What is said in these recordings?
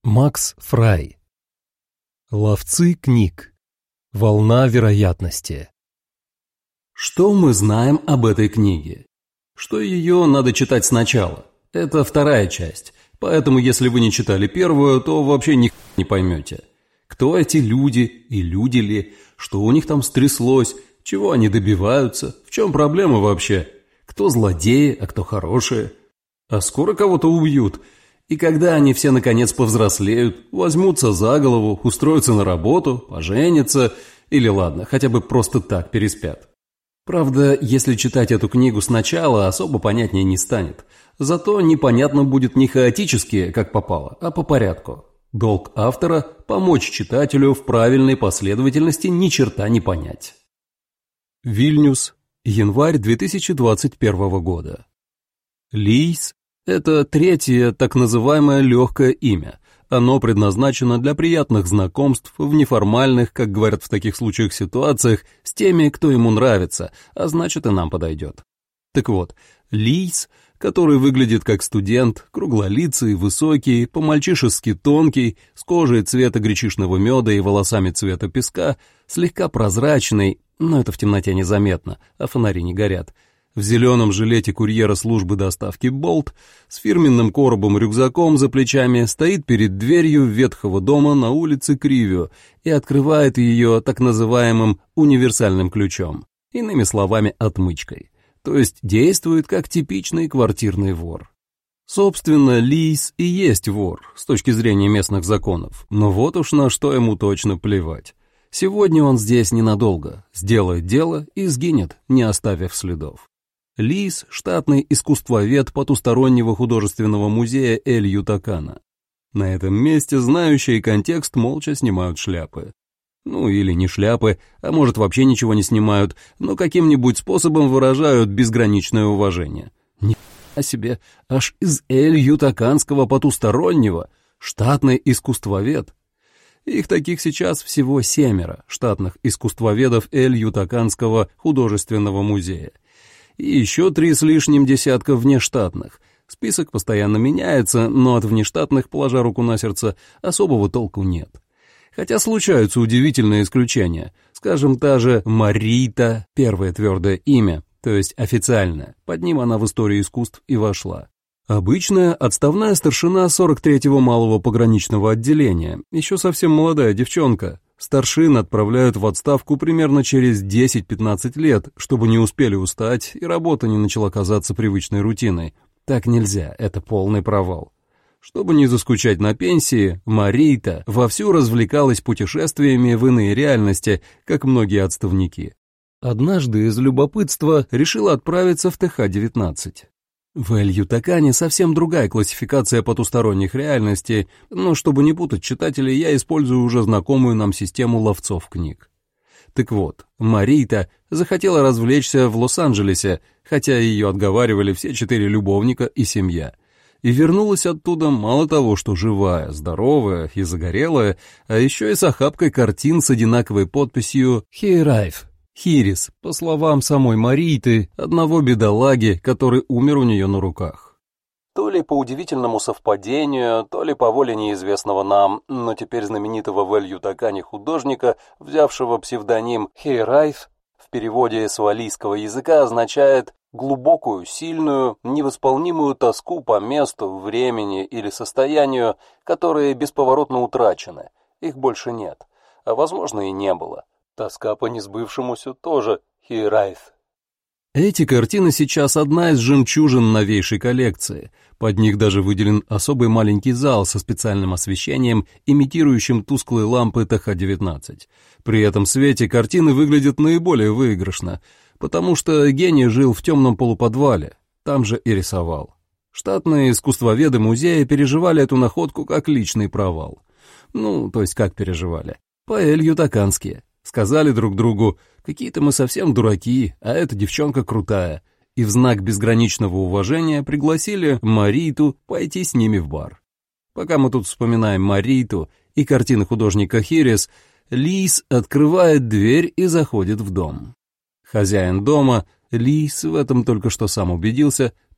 Макс Фрай. Ловцы книг. Волна вероятности. Что мы знаем об этой книге? Что ее надо читать сначала. Это вторая часть, поэтому если вы не читали первую, то вообще ни не поймете. Кто эти люди и люди ли, что у них там стряслось, чего они добиваются, в чем проблема вообще, кто злодеи, а кто хорошие. А скоро кого-то убьют. И когда они все наконец повзрослеют, возьмутся за голову, устроятся на работу, поженятся, или ладно, хотя бы просто так переспят. Правда, если читать эту книгу сначала, особо понятнее не станет. Зато непонятно будет не хаотически, как попало, а по порядку. Долг автора – помочь читателю в правильной последовательности ни черта не понять. Вильнюс, январь 2021 года. Лийс – это третье так называемое легкое имя. Оно предназначено для приятных знакомств в неформальных, как говорят в таких случаях, ситуациях с теми, кто ему нравится, а значит и нам подойдет. Так вот, Лийс, который выглядит как студент, круглолицый, высокий, по-мальчишески тонкий, с кожей цвета гречишного меда и волосами цвета песка, слегка прозрачный, но это в темноте незаметно, а фонари не горят, в зеленом жилете курьера службы доставки «Болт», с фирменным коробом-рюкзаком за плечами, стоит перед дверью ветхого дома на улице Кривио и открывает ее так называемым универсальным ключом, иными словами, отмычкой, то есть действует как типичный квартирный вор. Собственно, Лийс и есть вор с точки зрения местных законов, но вот уж на что ему точно плевать. Сегодня он здесь ненадолго, сделает дело и сгинет, не оставив следов. Лийс – штатный искусствовед потустороннего художественного музея Эль-Ютакана. На этом месте знающие контекст молча снимают шляпы. Ну или не шляпы, а может вообще ничего не снимают, но каким-нибудь способом выражают безграничное уважение. Ни***а себе, аж из Эль-Ютаканского потустороннего, штатный искусствовед. Их таких сейчас всего 7 штатных искусствоведов Эль-Ютаканского художественного музея. И еще 3 с лишним десятка внештатных. Список постоянно меняется, но от внештатных, положа руку на сердце, особого толку нет. Хотя случаются удивительные исключения. Скажем, та же Марита, первое твердое имя, то есть официальное, под ним она в историю искусств и вошла. Обычная отставная старшина 43-го малого пограничного отделения, еще совсем молодая девчонка. Старшин отправляют в отставку примерно через 10-15 лет, чтобы не успели устать и работа не начала казаться привычной рутиной. Так нельзя, это полный провал. Чтобы не заскучать на пенсии, Марита вовсю развлекалась путешествиями в иные реальности, как многие отставники. Однажды из любопытства решила отправиться в ТХ-19. В Эль-Ютакане совсем другая классификация потусторонних реальностей, но чтобы не путать читателей, я использую уже знакомую нам систему ловцов книг. Так вот, Марита захотела развлечься в Лос-Анджелесе, хотя ее отговаривали все 4 любовника и семья, и вернулась оттуда мало того, что живая, здоровая и загорелая, а еще и с охапкой картин с одинаковой подписью «Хейрайф». Хирис, по словам самой Мариты, одного бедолаги, который умер у нее на руках. То ли по удивительному совпадению, то ли по воле неизвестного нам, но теперь знаменитого в Эль-Ютакане художника, взявшего псевдоним Хейрайф, в переводе с валлийского языка означает глубокую, сильную, невосполнимую тоску по месту, времени или состоянию, которые бесповоротно утрачены, их больше нет, а возможно и не было. Тоска по несбывшемуся тоже Хейрайф. Эти картины сейчас одна из жемчужин новейшей коллекции. Под них даже выделен особый маленький зал со специальным освещением, имитирующим тусклые лампы ТХ-19. При этом свете картины выглядят наиболее выигрышно, потому что гений жил в темном полуподвале, там же и рисовал. Штатные искусствоведы музея переживали эту находку как личный провал. Ну, то есть как переживали? По-эль-ютакански. Сказали друг другу: какие-то мы совсем дураки, а эта девчонка крутая, и в знак безграничного уважения пригласили Мариту пойти с ними в бар. Пока мы тут вспоминаем Мариту и картины художника Хирис, Лийс открывает дверь и заходит в дом. Хозяин дома, Лийс в этом только что сам убедился,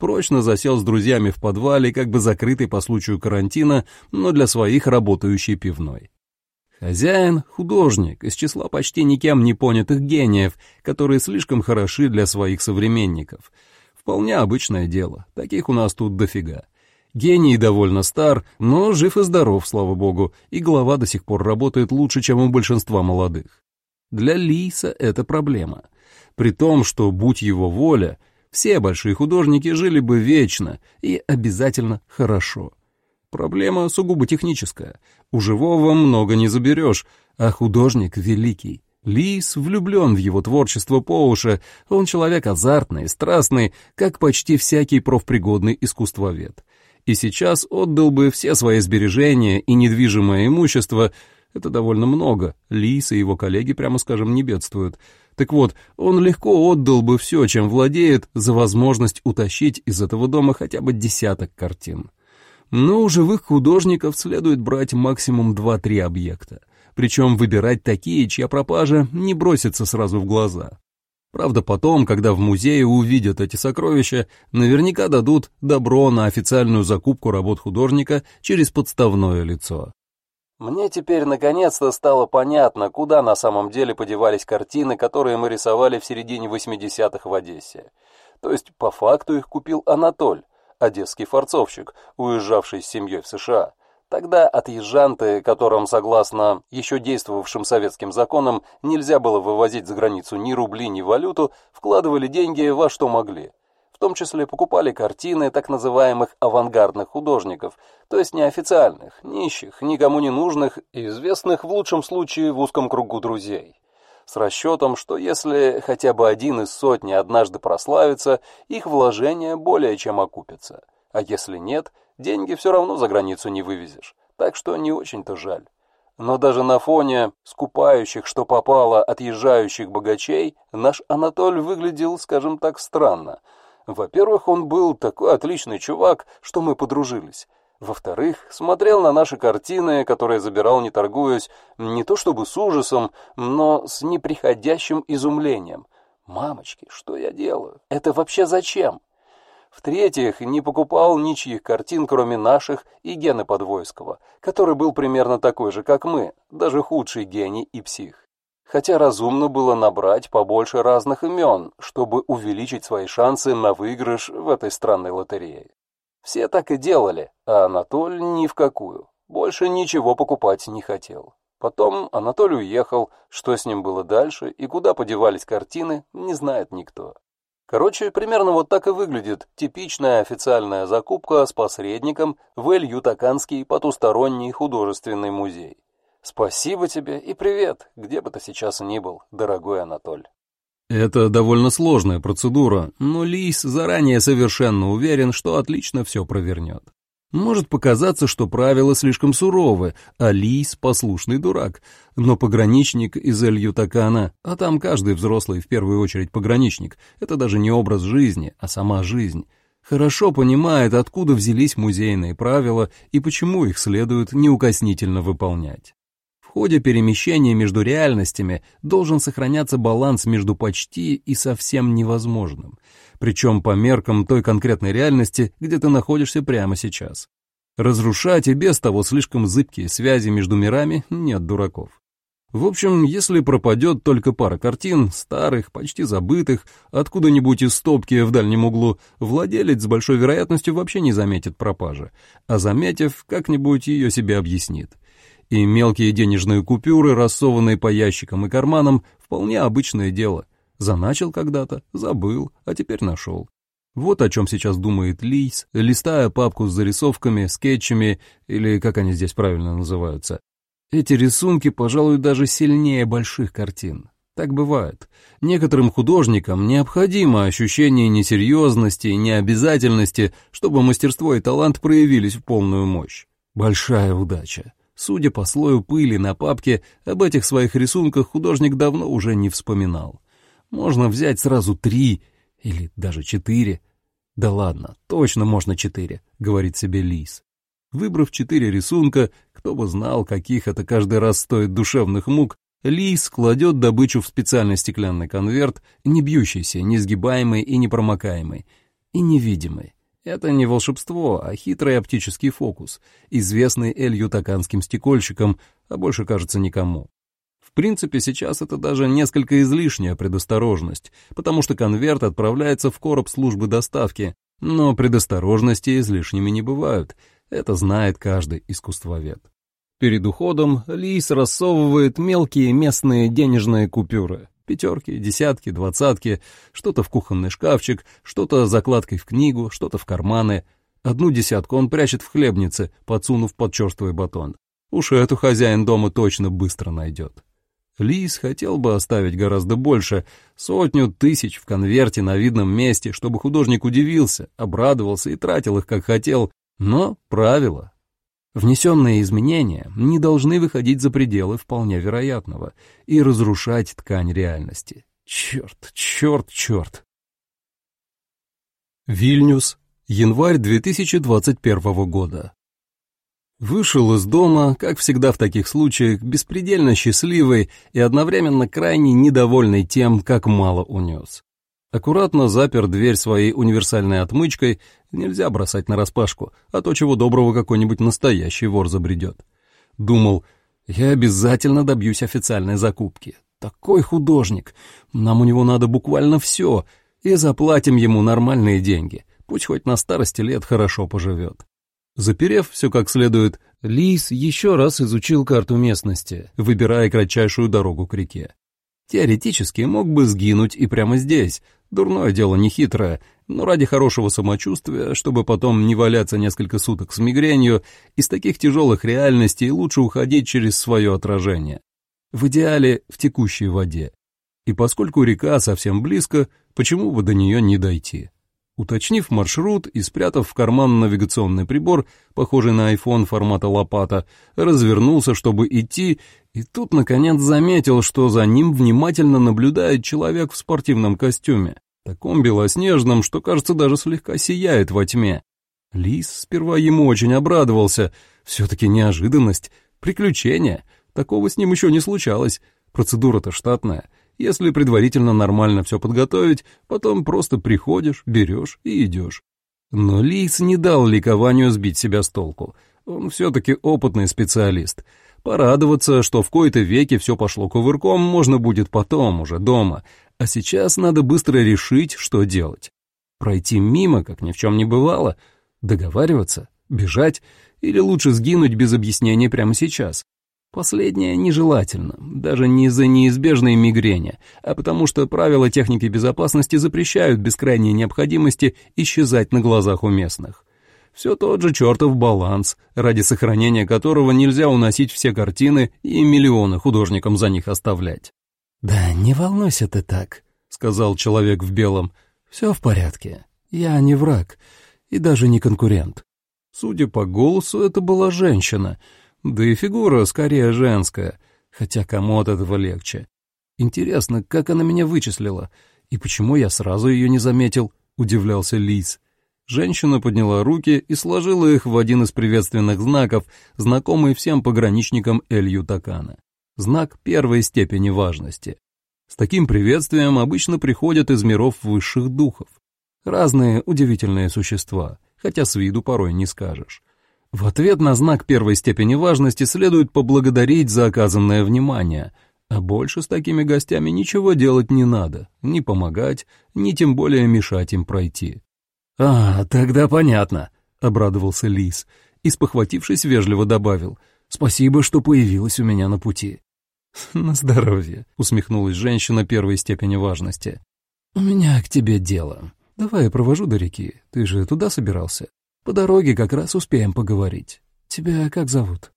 прочно засел с друзьями в подвале, как бы закрытый по случаю карантина, но для своих работающей пивной. Хозяин — художник из числа почти никем не понятых гениев, которые слишком хороши для своих современников. Вполне обычное дело, таких у нас тут дофига. Гений довольно стар, но жив и здоров, слава богу, и голова до сих пор работает лучше, чем у большинства молодых. Для Лийса это проблема. При том, что, будь его воля, все большие художники жили бы вечно и обязательно хорошо. Проблема сугубо техническая. У живого много не заберешь, а художник великий. Лийс влюблен в его творчество по уши, он человек азартный, страстный, как почти всякий профпригодный искусствовед. И сейчас отдал бы все свои сбережения и недвижимое имущество, это довольно много, Лийс и его коллеги, прямо скажем, не бедствуют. Так вот, он легко отдал бы все, чем владеет, за возможность утащить из этого дома хотя бы 10 картин. Но у живых художников следует брать максимум 2-3 объекта, причем выбирать такие, чья пропажа не бросится сразу в глаза. Правда, потом, когда в музее увидят эти сокровища, наверняка дадут добро на официальную закупку работ художника через подставное лицо. Мне теперь наконец-то стало понятно, куда на самом деле подевались картины, которые мы рисовали в середине 80-х в Одессе. То есть, по факту их купил Анатоль, одесский форцовщик, уезжавший с семьей в США. Тогда отъезжанты, которым, согласно еще действовавшим советским законам, нельзя было вывозить за границу ни рубли, ни валюту, вкладывали деньги во что могли. В том числе покупали картины так называемых авангардных художников, то есть неофициальных, нищих, никому не нужных и известных в лучшем случае в узком кругу друзей. С расчетом, что если хотя бы один из сотни однажды прославится, их вложения более чем окупятся. А если нет, деньги все равно за границу не вывезешь, так что не очень-то жаль. Но даже на фоне скупающих, что попало, отъезжающих богачей, наш Анатоль выглядел, скажем так, странно. Во-первых, он был такой отличный чувак, что мы подружились. Во-вторых, смотрел на наши картины, которые забирал, не торгуясь, не то чтобы с ужасом, но с неприходящим изумлением. «Мамочки, что я делаю? Это вообще зачем?» В-третьих, не покупал ничьих картин, кроме наших и Гены Подвойского, который был примерно такой же, как мы, даже худший гений и псих. Хотя разумно было набрать побольше разных имен, чтобы увеличить свои шансы на выигрыш в этой странной лотерее. Все так и делали, а Анатоль ни в какую. Больше ничего покупать не хотел. Потом Анатолий уехал, что с ним было дальше и куда подевались картины, не знает никто. Короче, примерно вот так и выглядит типичная официальная закупка с посредником в Эль-Ютаканский потусторонний художественный музей. Спасибо тебе и привет, где бы ты сейчас ни был, дорогой Анатоль. Это довольно сложная процедура, но Лийс заранее совершенно уверен, что отлично все провернет. Может показаться, что правила слишком суровы, а Лийс послушный дурак, но пограничник из Эль-Ютакана, а там каждый взрослый в первую очередь пограничник, это даже не образ жизни, а сама жизнь, хорошо понимает, откуда взялись музейные правила и почему их следует неукоснительно выполнять. В ходе перемещения между реальностями должен сохраняться баланс между почти и совсем невозможным, причем по меркам той конкретной реальности, где ты находишься прямо сейчас. Разрушать и без того слишком зыбкие связи между мирами нет дураков. В общем, если пропадет только пара картин, старых, почти забытых, откуда-нибудь из стопки в дальнем углу, владелец с большой вероятностью вообще не заметит пропажи, а заметив, как-нибудь ее себе объяснит. И мелкие денежные купюры, рассованные по ящикам и карманам, вполне обычное дело. Заначил когда-то, забыл, а теперь нашел. Вот о чем сейчас думает Лийс, листая папку с зарисовками, скетчами, или как они здесь правильно называются. Эти рисунки, пожалуй, даже сильнее больших картин. Так бывает. Некоторым художникам необходимо ощущение несерьезности и необязательности, чтобы мастерство и талант проявились в полную мощь. Большая удача. Судя по слою пыли на папке, об этих своих рисунках художник давно уже не вспоминал. Можно взять сразу 3 или даже 4. Да ладно, точно можно 4, говорит себе Лийс. Выбрав 4 рисунка, кто бы знал, каких это каждый раз стоит душевных мук, Лийс кладет добычу в специальный стеклянный конверт, не бьющийся, не сгибаемый и непромокаемый. и невидимый. Это не волшебство, а хитрый оптический фокус, известный эль-ютаканским стекольщикам, а больше, кажется, никому. В принципе, сейчас это даже несколько излишняя предосторожность, потому что конверт отправляется в короб службы доставки, но предосторожности излишними не бывают, это знает каждый искусствовед. Перед уходом Лис рассовывает мелкие местные денежные купюры. Пятерки, десятки, двадцатки, что-то в кухонный шкафчик, что-то закладкой в книгу, что-то в карманы. 1 десятку он прячет в хлебнице, подсунув под черствый батон. Уж эту хозяин дома точно быстро найдет. Лис хотел бы оставить гораздо больше, 100 тысяч в конверте на видном месте, чтобы художник удивился, обрадовался и тратил их как хотел, но правило. Внесенные изменения не должны выходить за пределы вполне вероятного и разрушать ткань реальности. Черт. Вильнюс, январь 2021 года. Вышел из дома, как всегда в таких случаях, беспредельно счастливый и одновременно крайне недовольный тем, как мало унес. Аккуратно запер дверь своей универсальной отмычкой, нельзя бросать нараспашку, а то чего доброго какой-нибудь настоящий вор забредет. Думал, я обязательно добьюсь официальной закупки. Такой художник, нам у него надо буквально все, и заплатим ему нормальные деньги, пусть хоть на старости лет хорошо поживет. Заперев все как следует, Лис еще раз изучил карту местности, выбирая кратчайшую дорогу к реке. Теоретически мог бы сгинуть и прямо здесь. Дурное дело нехитрое, но ради хорошего самочувствия, чтобы потом не валяться несколько суток с мигренью, из таких тяжелых реальностей лучше уходить через свое отражение. В идеале в текущей воде. И поскольку река совсем близко, почему бы до нее не дойти? Уточнив маршрут и спрятав в карман навигационный прибор, похожий на iPhone формата лопата, развернулся, чтобы идти, и тут, наконец, заметил, что за ним внимательно наблюдает человек в спортивном костюме, таком белоснежном, что, кажется, даже слегка сияет во тьме. Лис сперва ему очень обрадовался, все-таки неожиданность, приключение, такого с ним еще не случалось, процедура-то штатная. Если предварительно нормально все подготовить, потом просто приходишь, берешь и идешь. Но Лис не дал ликованию сбить себя с толку. Он все-таки опытный специалист. Порадоваться, что в кои-то веки все пошло кувырком, можно будет потом, уже дома. А сейчас надо быстро решить, что делать. Пройти мимо, как ни в чем не бывало? Договариваться? Бежать? Или лучше сгинуть без объяснений прямо сейчас? Последнее нежелательно, даже не из-за неизбежной мигрени, а потому что правила техники безопасности запрещают без крайней необходимости исчезать на глазах у местных. Все тот же чертов баланс, ради сохранения которого нельзя уносить все картины и миллионы художникам за них оставлять. «Да не волнуйся ты так», — сказал человек в белом. «Все в порядке. Я не враг и даже не конкурент». Судя по голосу, это была женщина, да и фигура скорее женская, хотя кому от этого легче. Интересно, как она меня вычислила, и почему я сразу ее не заметил, удивлялся Лис. Женщина подняла руки и сложила их в один из приветственных знаков, знакомый всем пограничникам Эль-Ютакана. Знак первой степени важности. С таким приветствием обычно приходят из миров высших духов. Разные удивительные существа, хотя с виду порой не скажешь. В ответ на знак первой степени важности следует поблагодарить за оказанное внимание, а больше с такими гостями ничего делать не надо, ни помогать, ни тем более мешать им пройти. «А, тогда понятно», — обрадовался Лис и, спохватившись, вежливо добавил: «Спасибо, что появилась у меня на пути». «На здоровье», — усмехнулась женщина первой степени важности. «У меня к тебе дело. Давай я провожу до реки, ты же туда собирался? По дороге как раз успеем поговорить. Тебя как зовут?»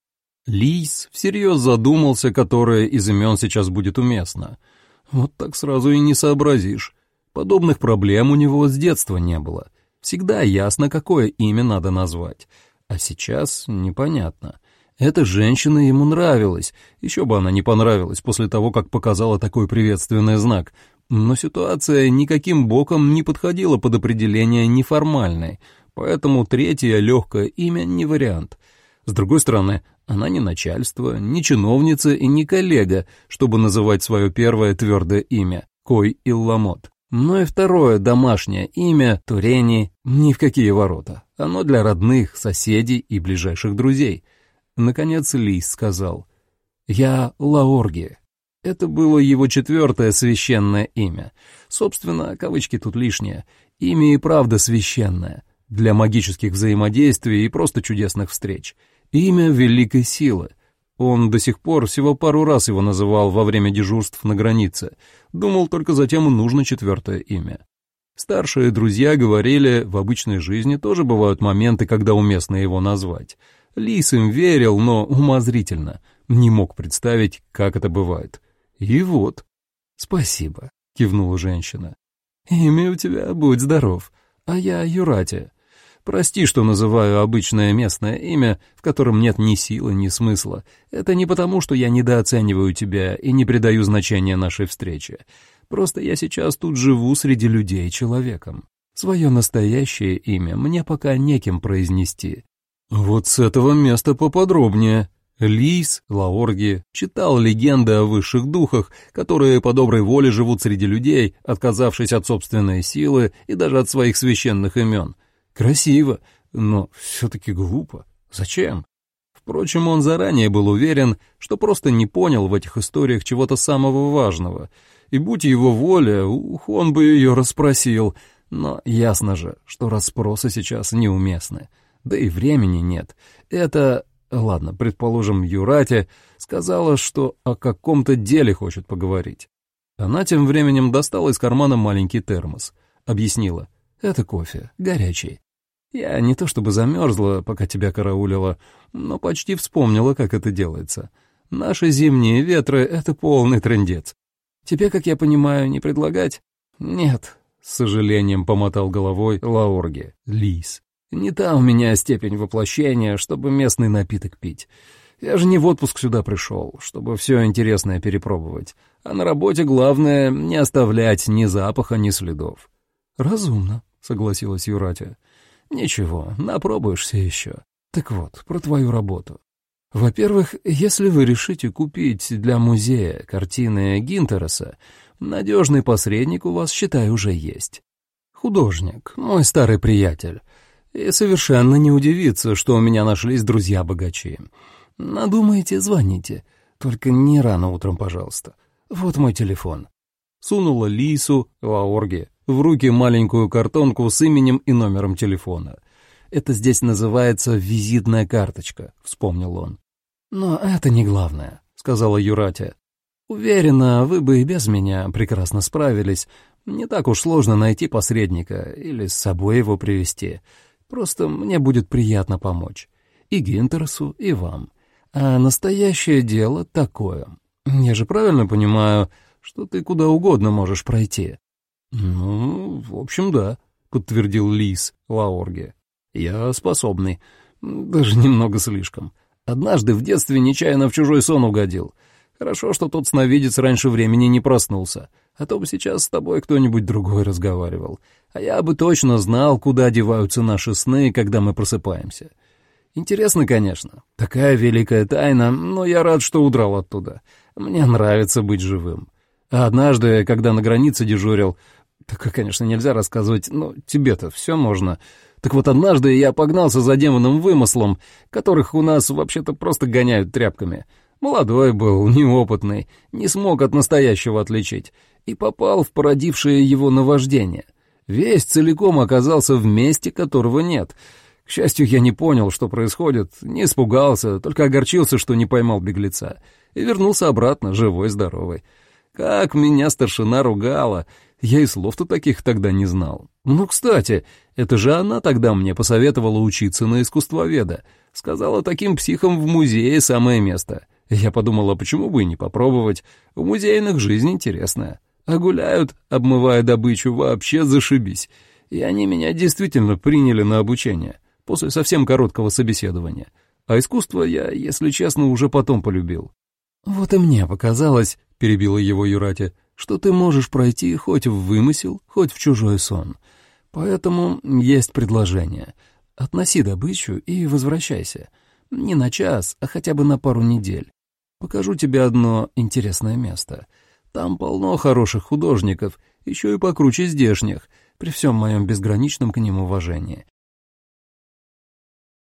Лис всерьез задумался, которое из имен сейчас будет уместно. Вот так сразу и не сообразишь. Подобных проблем у него с детства не было. Всегда ясно, какое имя надо назвать. А сейчас непонятно. Эта женщина ему нравилась. Еще бы она не понравилась после того, как показала такой приветственный знак. Но ситуация никаким боком не подходила под определение неформальной. Поэтому третье легкое имя не вариант. С другой стороны, она не начальство, не чиновница и не коллега, чтобы называть свое первое твердое имя — Кой Илламот. Но и второе домашнее имя, Турени, ни в какие ворота. Оно для родных, соседей и ближайших друзей. Наконец Лис сказал: «Я Лаорги». Это было его 4-е священное имя. Собственно, кавычки тут лишние. Имя и правда священное. Для магических взаимодействий и просто чудесных встреч. Имя великой силы. Он до сих пор всего пару раз его называл во время дежурств на границе. Думал, только затем нужно 4-е имя. Старшие друзья говорили, в обычной жизни тоже бывают моменты, когда уместно его назвать. Лис им верил, но умозрительно. Не мог представить, как это бывает. И вот. «Спасибо», — кивнула женщина. «Имя у тебя, будь здоров, а я Юрати. Прости, что называю обычное местное имя, в котором нет ни силы, ни смысла. Это не потому, что я недооцениваю тебя и не придаю значения нашей встрече. Просто я сейчас тут живу среди людей человеком. Свое настоящее имя мне пока некем произнести». Вот с этого места поподробнее. Лис, Лаорги, читал легенды о высших духах, которые по доброй воле живут среди людей, отказавшись от собственной силы и даже от своих священных имен. Красиво, но все-таки глупо. Зачем? Впрочем, он заранее был уверен, что просто не понял в этих историях чего-то самого важного. И будь его воля, он бы ее расспросил. Но ясно же, что расспросы сейчас неуместны. Да и времени нет. Это... Ладно, предположим, Юрати сказала, что о каком-то деле хочет поговорить. Она тем временем достала из кармана маленький термос. Объяснила: «Это кофе, горячий. Я не то чтобы замерзла, пока тебя караулила, но почти вспомнила, как это делается. Наши зимние ветры — это полный трындец. Тебе, как я понимаю, не предлагать?» «Нет», — с сожалением помотал головой Лаорги. «Лис. Не та у меня степень воплощения, чтобы местный напиток пить. Я же не в отпуск сюда пришел, чтобы все интересное перепробовать. А на работе главное — не оставлять ни запаха, ни следов». «Разумно», — согласилась Юрати. «Ничего, напробуешься еще. Так вот, про твою работу. Во-первых, если вы решите купить для музея картины Гинтереса, надежный посредник у вас, считай, уже есть. Художник, мой старый приятель. И совершенно не удивится, что у меня нашлись друзья-богачи. Надумаете, звоните. Только не рано утром, пожалуйста. Вот мой телефон». Сунула Лису, Лаорги, в руки маленькую картонку с именем и номером телефона. «Это здесь называется визитная карточка», — вспомнил он. «Но это не главное», — сказала Юрати. «Уверена, вы бы и без меня прекрасно справились. Не так уж сложно найти посредника или с собой его привести. Просто мне будет приятно помочь. И Гинтерсу, и вам. А настоящее дело такое. Я же правильно понимаю, что ты куда угодно можешь пройти?» «Ну, в общем, да», — подтвердил Лис Лаорги. «Я способный. Даже немного слишком. Однажды в детстве нечаянно в чужой сон угодил. Хорошо, что тот сновидец раньше времени не проснулся, а то бы сейчас с тобой кто-нибудь другой разговаривал. А я бы точно знал, куда деваются наши сны, когда мы просыпаемся. Интересно, конечно. Такая великая тайна, но я рад, что удрал оттуда. Мне нравится быть живым. А однажды, когда на границе дежурил... Такое, конечно, нельзя рассказывать, но тебе-то все можно. Так вот, однажды я погнался за демоном вымыслом, которых у нас вообще-то просто гоняют тряпками. Молодой был, неопытный, не смог от настоящего отличить, и попал в породившее его наваждение. Весь целиком оказался в месте, которого нет. К счастью, я не понял, что происходит, не испугался, только огорчился, что не поймал беглеца, и вернулся обратно, живой-здоровый. Как меня старшина ругала, я и слов-то таких тогда не знал. Ну, кстати, это же она тогда мне посоветовала учиться на искусствоведа. Сказала, таким психам в музее самое место. Я подумала, почему бы и не попробовать. В музейных жизнь интересная. А гуляют, обмывая добычу, вообще зашибись. И они меня действительно приняли на обучение, после совсем короткого собеседования. А искусство я, если честно, уже потом полюбил. «Вот и мне показалось, — перебила его Юрати, — что ты можешь пройти хоть в вымысел, хоть в чужой сон. Поэтому есть предложение. Относи добычу и возвращайся. Не на час, а хотя бы на пару недель. Покажу тебе одно интересное место. Там полно хороших художников, еще и покруче здешних, при всем моем безграничном к ним уважении.